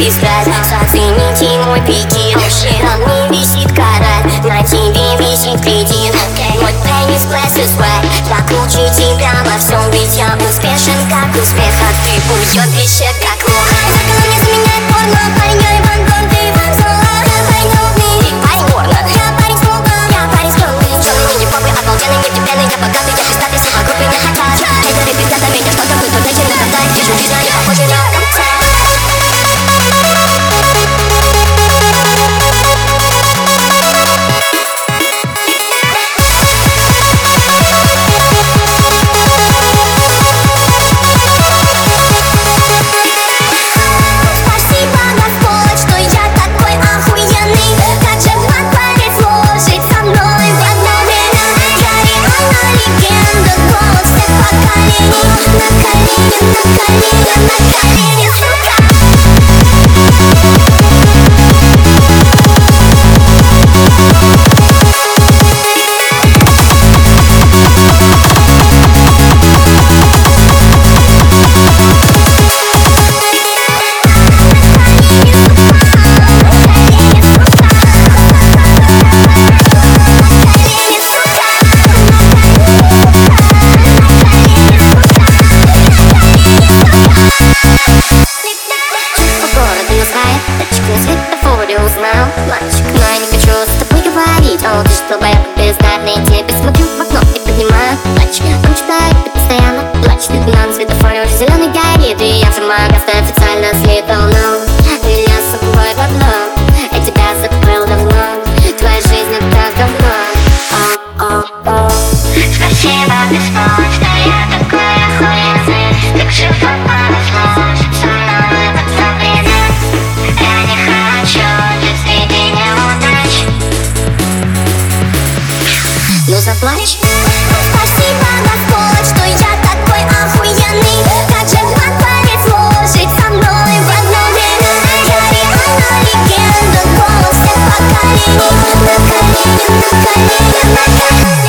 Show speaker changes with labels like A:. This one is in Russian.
A: искать. Зацените мой прикид, на мне висит кораль, на тебе висит кредит. Мой пенис class is right, я круче тебя во всем, ведь я успешен как успех, а ты уйдет без чек как лох. Зеркало не заменяет порно, парень я Иван Гон, ты Иван Соло. Я парень голодный, ты парень порно. Я парень смуглый, я парень скромный. Черный не попы, обалденный, нефтепенный, я богатый, я пиздатый, все вокруг меня хотят. Хейтеры пиздят на меня, что такое, тут дайте на контакт. Вижу, жизнь, они похожи на конца. Мальчик, но я не хочу с тобой говорить. О, ты что, я бездарный, тебе смотрю в окно и поднимаю плач. Он читает, ты постоянно плачешь. На светофоре уже зеленый горит, и я сама официально слит волну. Меня с собой в одном, я тебя закрыл давно. Твоя жизнь это говно. О-о-о. Спасибо, беспомощно, я такой охуенный. Так же повезло, со мной в это время. Я не хочу жить среди неудач. Ну заплачь. Спасибо, Господь, что я такой охуенный. Как же вам повезло жить со мной в одно время. Я реально легенда, голос всех поколений. На колени, на колени.